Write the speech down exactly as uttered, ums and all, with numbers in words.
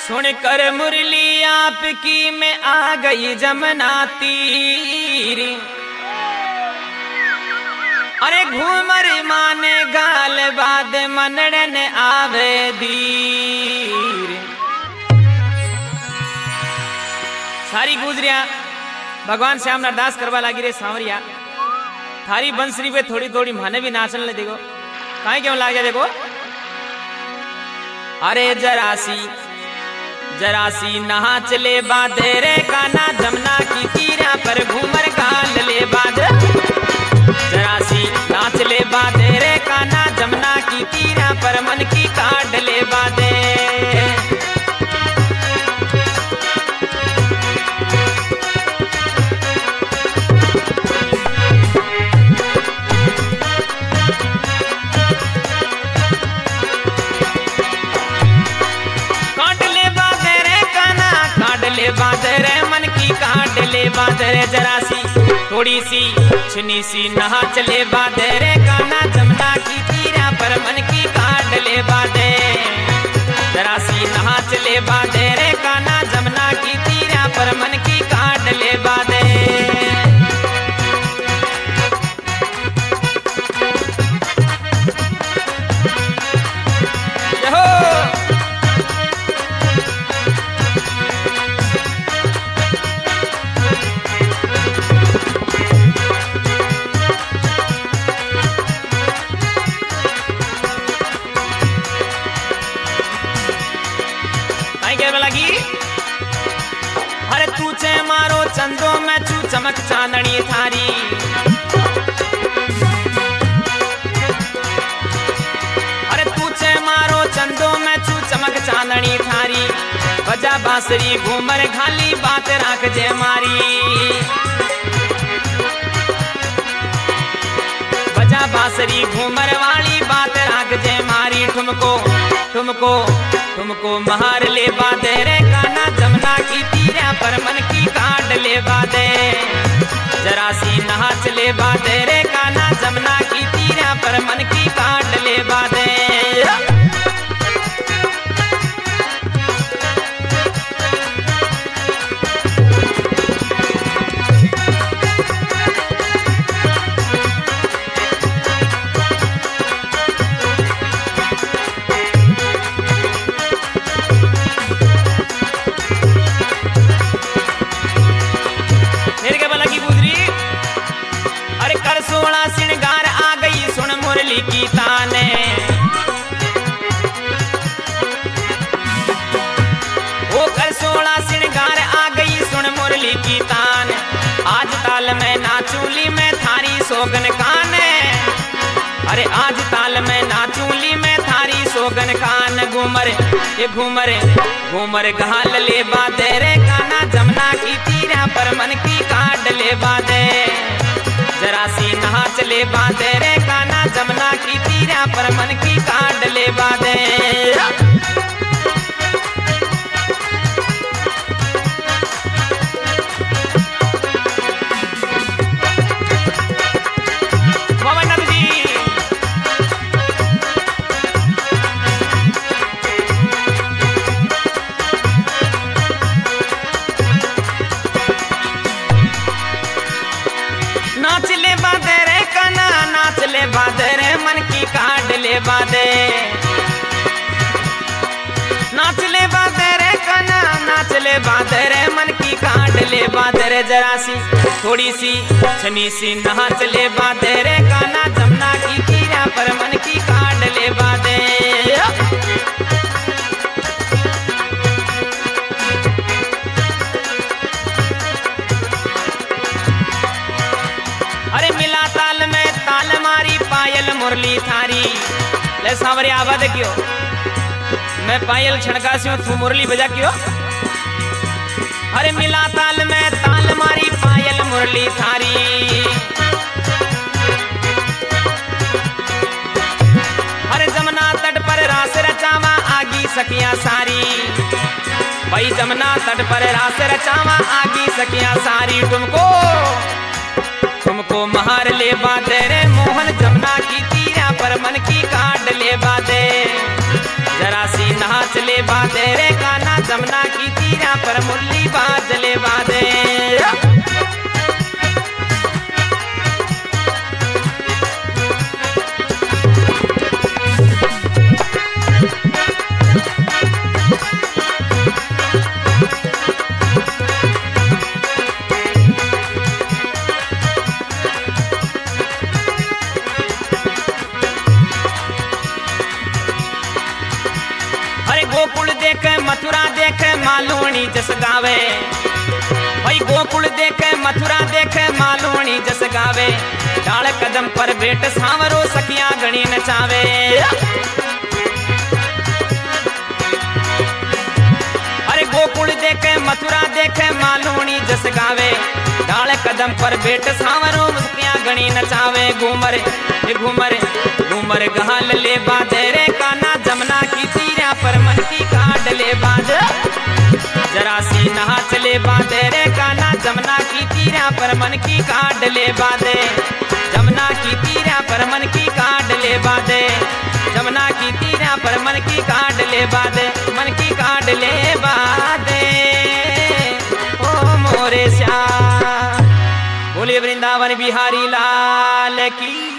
सुनकर मुरली आपकी में आ गई जमुना तीर। अरे घूमर माने गाल बाद मनड़न आवे दीर। सारी गुजरिया भगवान श्याम अरदास करवा लगी रे सांवरिया थारी बंसरी पे थोड़ी थोड़ी माने भी नाचन ले। देखो कहीं क्यों लाग गया देखो। अरे जरासी जरासी नहा चले बादे रे काना जमुना की तीरा पर घूमर गाल ले बाद। जरासी नाच ले बादे रे काना जमुना की तीरा पर मन की काट ले बादे। बादरे मन की काट ले बादरे जरासी थोड़ी सी छनी सी नहा चले बादरे काना जमुना की तीरा पर मन की काट ले बादे। जरासी नहा चले बादरे काना जमुना की तीरा पर मन की काट ले बादे। अरे तूचे मारो चंदो में चू चमक चांदनी थारी। अरे तूचे मारो चंदो में चू चमक चांदनी थारी। बजा बांसुरी घूमर खाली बात राख जे मारी। बजा बांसुरी घूमर वाली बात राख जे मारी। ठुमको तुमको तुमको महार ले बादे रे काना जमुना की तीरा पर मन की काट ले बादे। जरासी नहा चले बादे रे काना जमुना की तीरा पर मन की काट ले बादे। श्रृंगार आ गई सुन मुरली की ताने। ओ कर सोला श्रृंगार आ गई सुन मुरली की तान। आज ताल में नाचूली में थारी सोगन कान। अरे आज ताल में नाचूली में थारी सोगन कान। घूमर ये घूमर घूमर घाल ले बादे रे काना जमुना की तीरा पर मन की काट ले बादे। जरासी नहा चले बादे रे काना जमुना की तीरा पर मन की काट ले बादे। नाच ले बादे रे काना नाच ले बादे रे मन की काट ले बादे। नाच ले बादे रे काना नाच ले बादे रे मन की काट ले बादे रे। जरासी थोड़ी सी छनी सी नहा चले बादे रे काना जमुना की तीरा पर मन की काट ले बादे। अरे मिला ताल में ताल मारी पायल मुरली थारी। ले सांवरे आवाज क्यों मैं पायल छड़का से तू मुरली बजा क्यों। अरे मिला ताल में ताल मारी पायल मुरली थारी। अरे जमुना तट पर रास रचावा आगी सखियां सारी। भाई जमुना तट पर रास रचावा आगी सखियां सारी। तुमको तुमको महार ले बादे रे मोहन जमुना की तीरा पर मन की काट ले बादे। जरासी नहा चले बादे रे काना जमुना मुरली बाजले बादे। गोकुल देख मथुरा देख मालूणी जस गावे, भाई गोकुल देख मथुरा देख मालूणी जस गावे, डाल कदम पर बेट सांवरो सखियां गणी नचावे। अरे गोकुल देख मथुरा देख मालूणी जस गावे, डाल कदम पर बेट सांवरो सखियां गणी नचावे। घूमर घूमर घूमर गहाल ले बाधे रे काना जमुना की तीरा पर मन की काट ले बाध, जरा सी नहा चले बाधे रे काना जमुना की तीरा पर मन की काट ले बाधे, जमुना की तीरा पर मन की काट ले बाधे, जमुना की तीरा पर मन की काट ले बाधे, मन की काट ले बाधे। ओ मोरे श्याम बोले वृंदावन बिहारी लाल की।